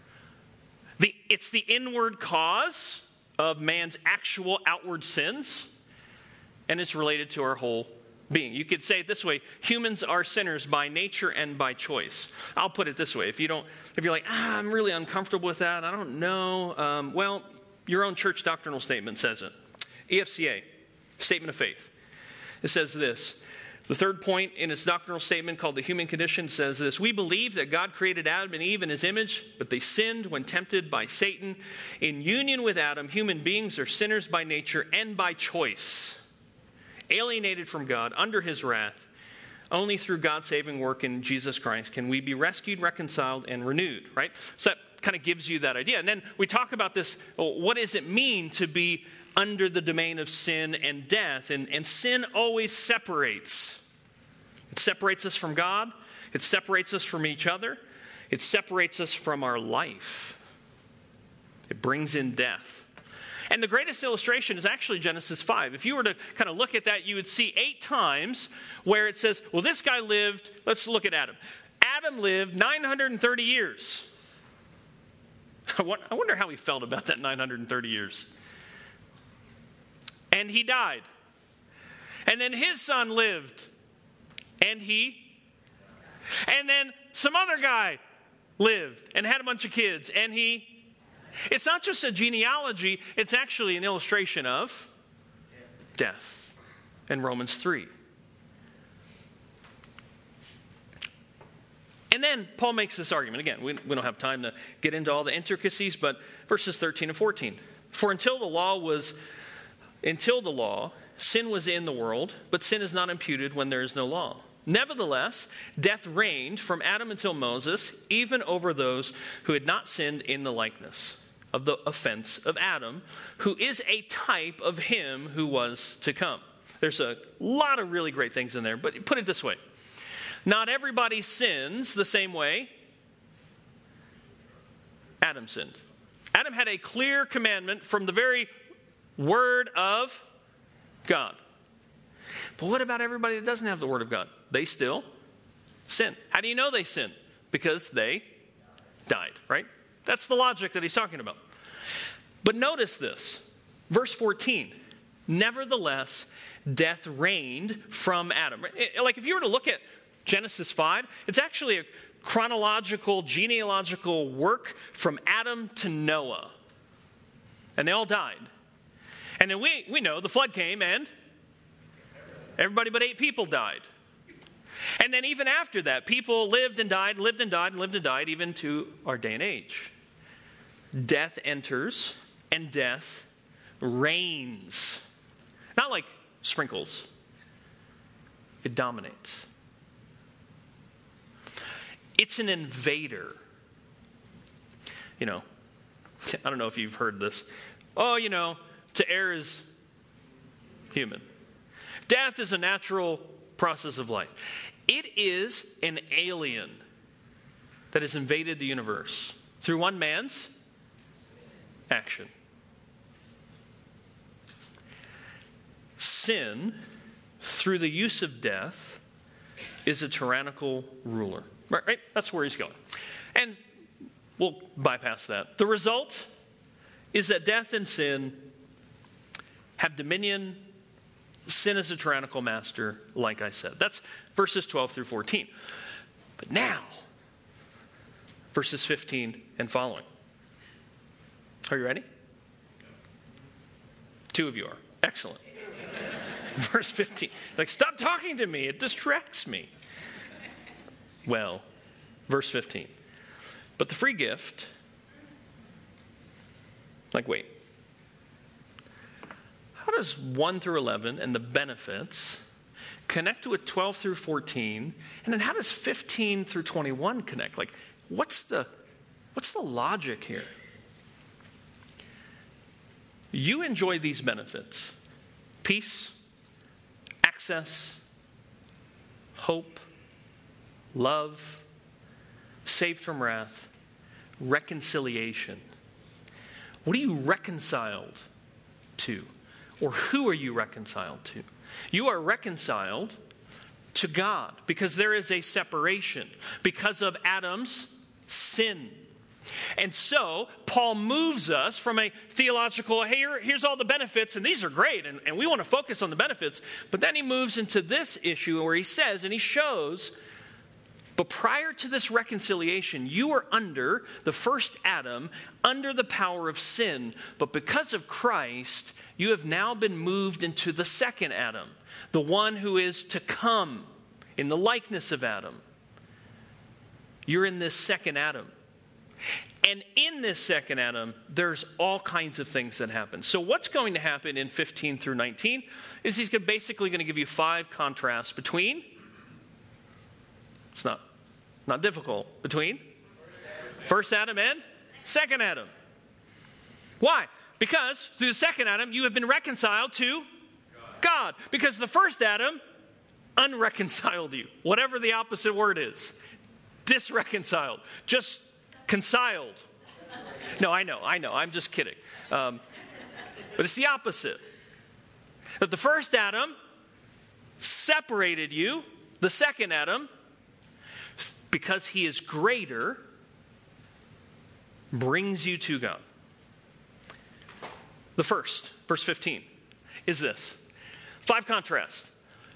Speaker 1: The, it's the inward cause of man's actual outward sins, and it's related to our whole being. You could say it this way: humans are sinners by nature and by choice. I'll put it this way: if you don't, if you're like, ah, I'm really uncomfortable with that, I don't know. Um, well, your own church doctrinal statement says it. E F C A, Statement of Faith. It says this. The third point in its doctrinal statement, called the human condition, says this: we believe that God created Adam and Eve in his image, but they sinned when tempted by Satan. In union with Adam, human beings are sinners by nature and by choice, alienated from God, under his wrath. Only through God's saving work in Jesus Christ can we be rescued, reconciled, and renewed, right? So that kind of gives you that idea. And then we talk about this, well, what does it mean to be under the domain of sin and death? And, and sin always separates. It separates us from God. It separates us from each other. It separates us from our life. It brings in death. And the greatest illustration is actually Genesis five. If you were to kind of look at that, you would see eight times where it says, well, this guy lived, let's look at Adam. Adam lived nine hundred thirty years. I wonder how he felt about that nine hundred thirty years. And he died. And then his son lived. And he, and then some other guy lived and had a bunch of kids, and he, it's not just a genealogy, it's actually an illustration of death in Romans three. And then Paul makes this argument. Again, we, we don't have time to get into all the intricacies, but verses thirteen and fourteen. For until the law was, until the law, sin was in the world, but sin is not imputed when there is no law. Nevertheless, death reigned from Adam until Moses, even over those who had not sinned in the likeness of the offense of Adam, who is a type of him who was to come. There's a lot of really great things in there, but put it this way. Not everybody sins the same way Adam sinned. Adam had a clear commandment from the very word of God. But what about everybody that doesn't have the word of God? They still sin. How do you know they sin? Because they died, right? That's the logic that he's talking about. But notice this. Verse fourteen. Nevertheless, death reigned from Adam. Like if you were to look at Genesis five, it's actually a chronological, genealogical work from Adam to Noah. And they all died. And then we, we know the flood came and everybody but eight people died. And then even after that, people lived and died, lived and died, and lived and died, even to our day and age. Death enters and death reigns. Not like sprinkles. It dominates. It's an invader. You know, I don't know if you've heard this. Oh, you know, to err is human. Death is a natural process of life. It is an alien that has invaded the universe through one man's action. Sin, through the use of death, is a tyrannical ruler. Right, right? That's where he's going. And we'll bypass that. The result is that death and sin have dominion. Sin is a tyrannical master, like I said. That's verses twelve through fourteen. But now, verses fifteen and following. Are you ready? Two of you are. Excellent. Verse fifteen. Like, stop talking to me. It distracts me. Well, verse fifteen. But the free gift, like, wait. How does one through eleven and the benefits connect with twelve through fourteen? And then how does fifteen through twenty-one connect? Like, what's the, what's the logic here? You enjoy these benefits. Peace, access, hope, love, saved from wrath, reconciliation. What are you reconciled to? Or who are you reconciled to? You are reconciled to God because there is a separation because of Adam's sin. And so, Paul moves us from a theological, hey, here, here's all the benefits, and these are great, and, and we want to focus on the benefits. But then he moves into this issue where he says, and he shows, but prior to this reconciliation, you were under the first Adam, under the power of sin. But because of Christ, you have now been moved into the second Adam, the one who is to come in the likeness of Adam. You're in this second Adam. And in this second Adam, there's all kinds of things that happen. So what's going to happen in fifteen through nineteen is he's basically going to give you five contrasts between, it's not, not difficult, between first Adam and second Adam. Why? Because through the second Adam, you have been reconciled to God. Because the first Adam unreconciled you, whatever the opposite word is. Disreconciled. Just conciled. No, I know, I know. I'm just kidding. Um, but it's the opposite. That the first Adam separated you. The second Adam, because he is greater, brings you to God. The first, verse fifteen, is this. Five contrasts.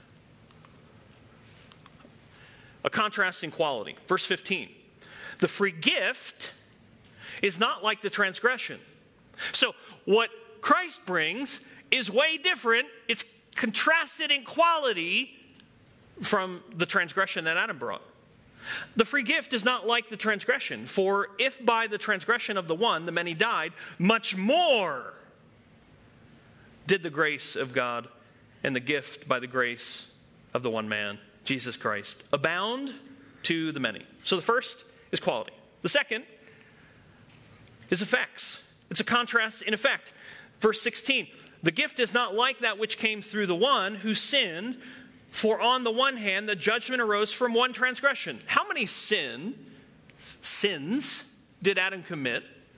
Speaker 1: A contrast in quality. Verse fifteen. The free gift is not like the transgression. So what Christ brings is way different. It's contrasted in quality from the transgression that Adam brought. The free gift is not like the transgression. For if by the transgression of the one the many died, much more did the grace of God and the gift by the grace of the one man, Jesus Christ, abound to the many. So the first is quality. The second is effects. It's a contrast in effect. Verse sixteen, the gift is not like that which came through the one who sinned, for on the one hand the judgment arose from one transgression. How many sin, sins did Adam commit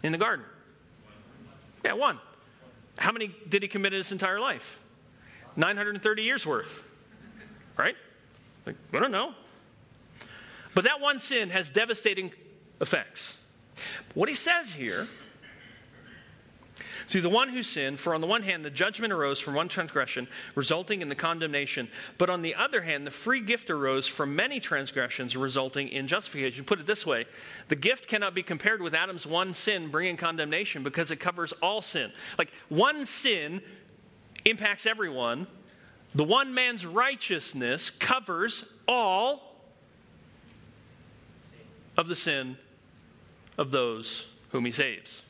Speaker 1: in the garden? Yeah, one. How many did he commit in his entire life? nine hundred thirty years worth. Right? Like, I don't know. But that one sin has devastating effects. What he says here, through the one who sinned, for on the one hand the judgment arose from one transgression, resulting in the condemnation. But on the other hand, the free gift arose from many transgressions, resulting in justification. Put it this way, the gift cannot be compared with Adam's one sin bringing condemnation because it covers all sin. Like, one sin impacts everyone. The one man's righteousness covers all of the sin of those whom he saves.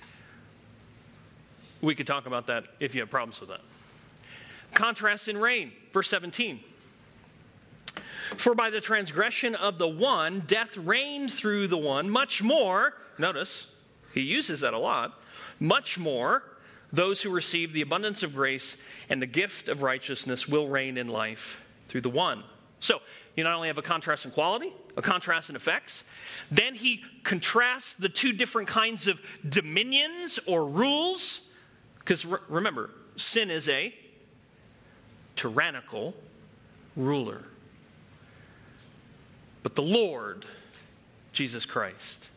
Speaker 1: We could talk about that if you have problems with that. Contrast in reign, verse seventeen. For by the transgression of the one, death reigned through the one, much more, notice, he uses that a lot, much more, those who receive the abundance of grace and the gift of righteousness will reign in life through the one. So, you not only have a contrast in quality, a contrast in effects, then he contrasts the two different kinds of dominions or rules. Because re- remember, sin is a tyrannical ruler. But the Lord, Jesus Christ,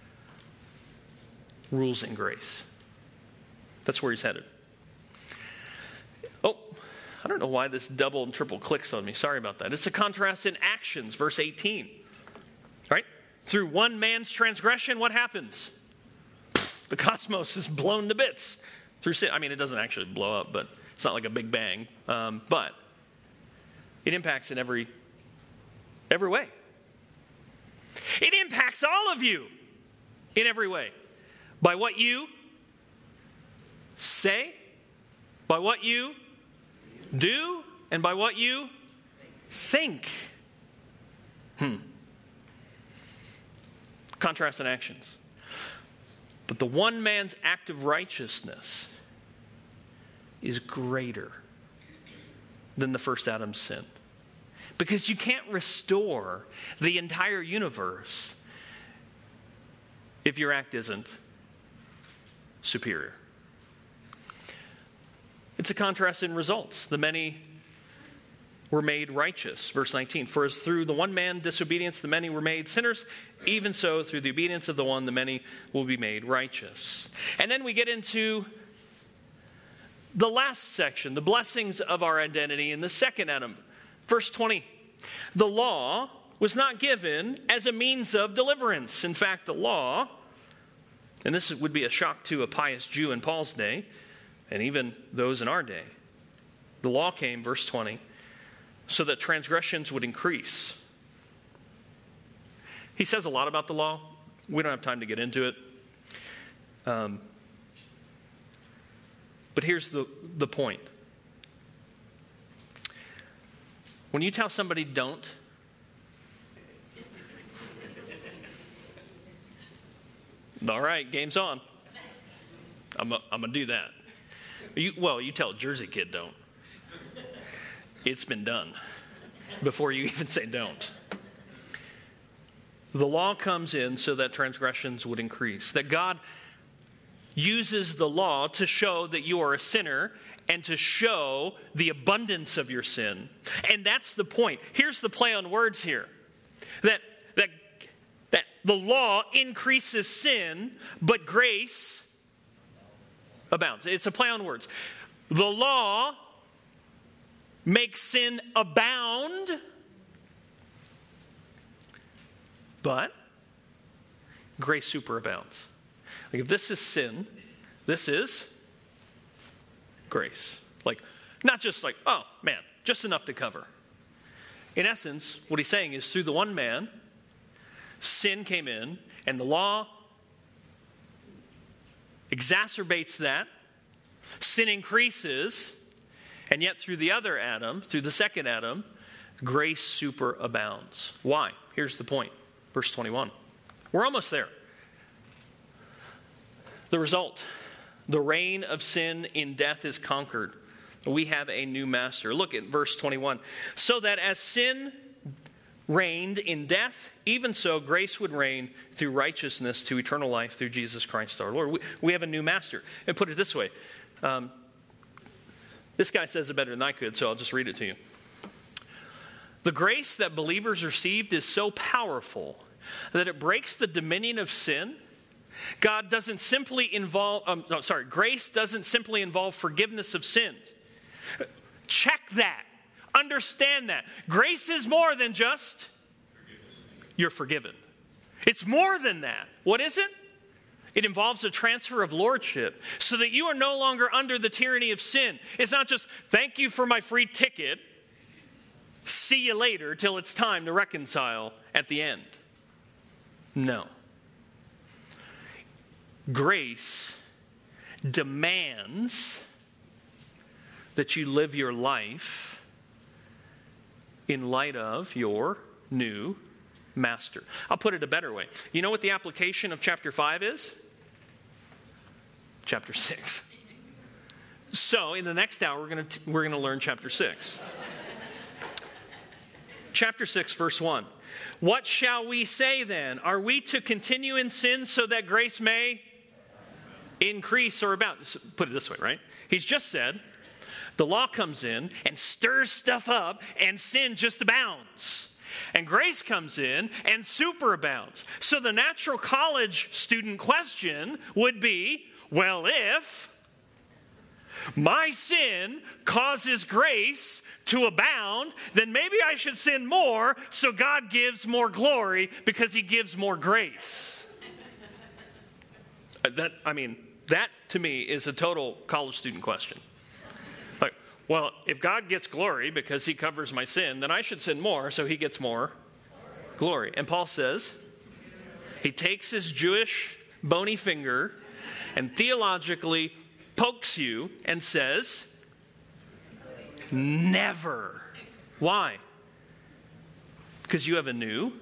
Speaker 1: rules in grace. That's where he's headed. Oh, I don't know why this double and triple clicks on me. Sorry about that. It's a contrast in actions, verse eighteen. Right? Through one man's transgression, what happens? The cosmos is blown to bits. Through sin. I mean, it doesn't actually blow up, but it's not like a big bang. Um, but it impacts in every, every way. It impacts all of you in every way. By what you say, by what you do, and by what you think. Hmm. Contrast in actions. But the one man's act of righteousness is greater than the first Adam's sin. Because you can't restore the entire universe if your act isn't superior. It's a contrast in results. The many were made righteous. Verse nineteen, for as through the one man disobedience the many were made sinners, even so through the obedience of the one the many will be made righteous. And then we get into the last section, the blessings of our identity in the second Adam. Verse twenty, the law was not given as a means of deliverance. In fact, the law, and this would be a shock to a pious Jew in Paul's day, and even those in our day, the law came, verse twenty, so that transgressions would increase. He says a lot about the law. We don't have time to get into it. Um, but here's the, the point. When you tell somebody don't, all right, game's on. I'm going to do that. You, well, you tell a Jersey kid don't. It's been done before you even say don't. The law comes in so that transgressions would increase. That God uses the law to show that you are a sinner and to show the abundance of your sin. And that's the point. Here's the play on words here. That, that, that the law increases sin, but grace abounds. It's a play on words. The law makes sin abound, but grace superabounds. Like if this is sin, this is grace. Like, not just like, oh man, just enough to cover. In essence, what he's saying is through the one man, sin came in, and the law exacerbates that. Sin increases, and yet through the other Adam, through the second Adam, grace superabounds. Why? Here's the point. Verse twenty-one. We're almost there. The result, the reign of sin in death is conquered. We have a new master. Look at verse twenty-one. So that as sin reigned in death, even so grace would reign through righteousness to eternal life through Jesus Christ our Lord. We, we have a new master. And put it this way. Um, this guy says it better than I could, so I'll just read it to you. The grace that believers received is so powerful that it breaks the dominion of sin. God doesn't simply involve, um, no, sorry, grace doesn't simply involve forgiveness of sin. Check that. Understand that. Grace is more than just you're forgiven. It's more than that. What is it? It involves a transfer of lordship so that you are no longer under the tyranny of sin. It's not just, thank you for my free ticket. See you later till it's time to reconcile at the end. No. Grace demands that you live your life in light of your new master. I'll put it a better way. You know what the application of chapter five is? Chapter six. So in the next hour, we're going to we're going to learn chapter six. Chapter six, verse one. What shall we say then? Are we to continue in sin so that grace may increase or abound? Put it this way, right? He's just said, the law comes in and stirs stuff up, and sin just abounds. And grace comes in and superabounds. So the natural college student question would be, well, if my sin causes grace to abound, then maybe I should sin more so God gives more glory because he gives more grace. That, I mean, that to me is a total college student question. Like, well, if God gets glory because he covers my sin, then I should sin more so he gets more glory. And Paul says, he takes his Jewish bony finger and theologically pokes you and says, never. Why? Because you have a new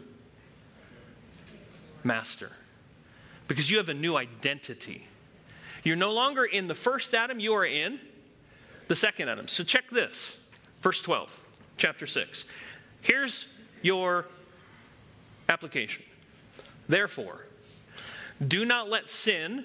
Speaker 1: master. Because you have a new identity. You're no longer in the first Adam, you are in the second Adam. So check this. Verse twelve, chapter six. Here's your application. Therefore, do not let sin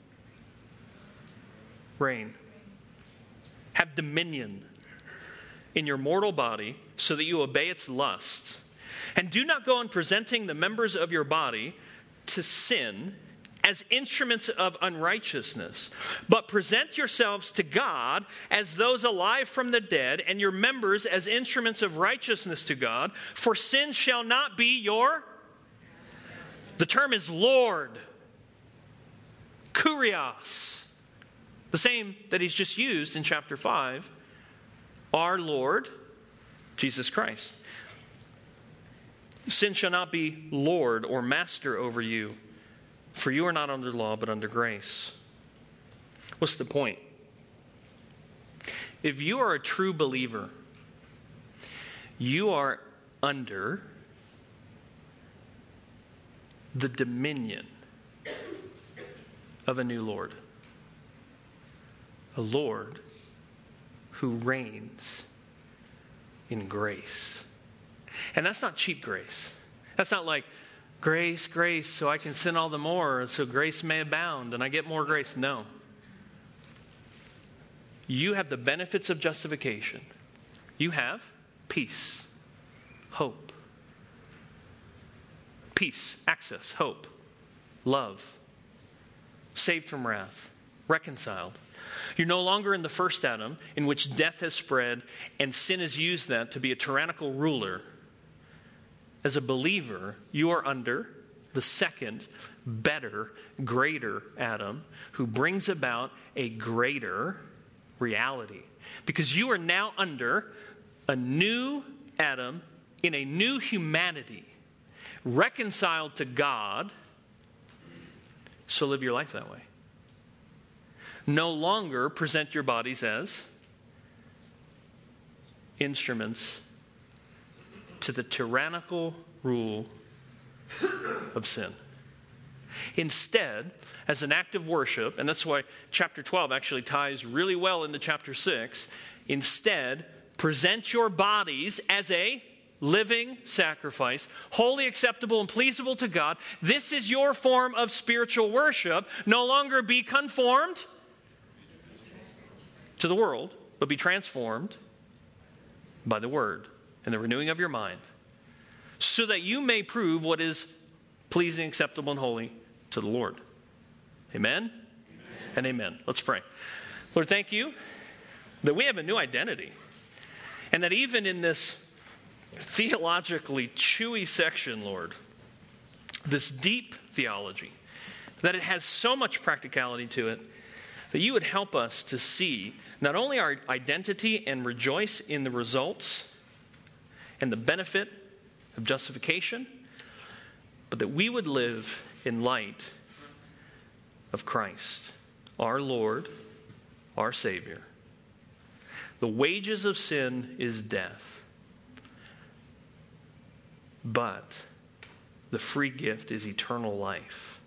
Speaker 1: reign. Have dominion in your mortal body so that you obey its lusts. And do not go on presenting the members of your body to sin as instruments of unrighteousness, but present yourselves to God as those alive from the dead, and your members as instruments of righteousness to God. For sin shall not be your... The term is Lord. Kurios. The same that he's just used in chapter five. Our Lord, Jesus Christ. Sin shall not be Lord or master over you, for you are not under law, but under grace. What's the point? If you are a true believer, you are under the dominion of a new Lord. A Lord who reigns in grace. And that's not cheap grace. That's not like, grace, grace, so I can sin all the more, so grace may abound and I get more grace. No. You have the benefits of justification. You have peace, hope. Peace, access, hope, love, saved from wrath, reconciled. You're no longer in the first Adam, in which death has spread and sin has used that to be a tyrannical ruler. As a believer, you are under the second, better, greater Adam, who brings about a greater reality. Because you are now under a new Adam in a new humanity, reconciled to God. So live your life that way. No longer present your bodies as instruments to the tyrannical rule of sin. Instead, as an act of worship, and that's why chapter twelve actually ties really well into chapter six, instead, present your bodies as a living sacrifice, holy, acceptable, and pleasable to God. This is your form of spiritual worship. No longer be conformed to the world, but be transformed by the word and the renewing of your mind, so that you may prove what is pleasing, acceptable, and holy to the Lord. Amen? Amen and amen. Let's pray. Lord, thank you that we have a new identity, and that even in this theologically chewy section, Lord, this deep theology, that it has so much practicality to it, that you would help us to see not only our identity and rejoice in the results and the benefit of justification, but that we would live in light of Christ, our Lord, our Savior. The wages of sin is death, but the free gift is eternal life.